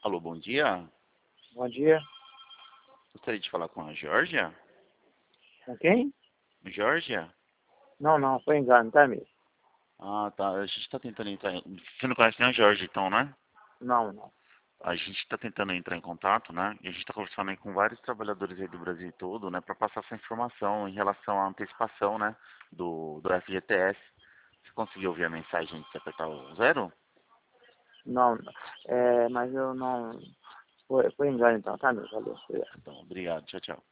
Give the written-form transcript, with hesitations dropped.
Alô, bom dia. Bom dia. Gostaria de falar com a Georgia? Com quem? Georgia? Não, foi engano, tá, mesmo? Ah, tá. A gente está tentando entrar. Você não conhece nem a Georgia, então, né? Não. A gente está tentando entrar em contato, né? E a gente está conversando aí com vários trabalhadores aí do Brasil todo, né? Para passar essa informação em relação à antecipação, né? Do FGTS. Você conseguiu ouvir a mensagem de você apertar o zero? Não. Mas eu não. Foi engano então, tá, meu? Valeu. Obrigado. Então, obrigado. Tchau, tchau.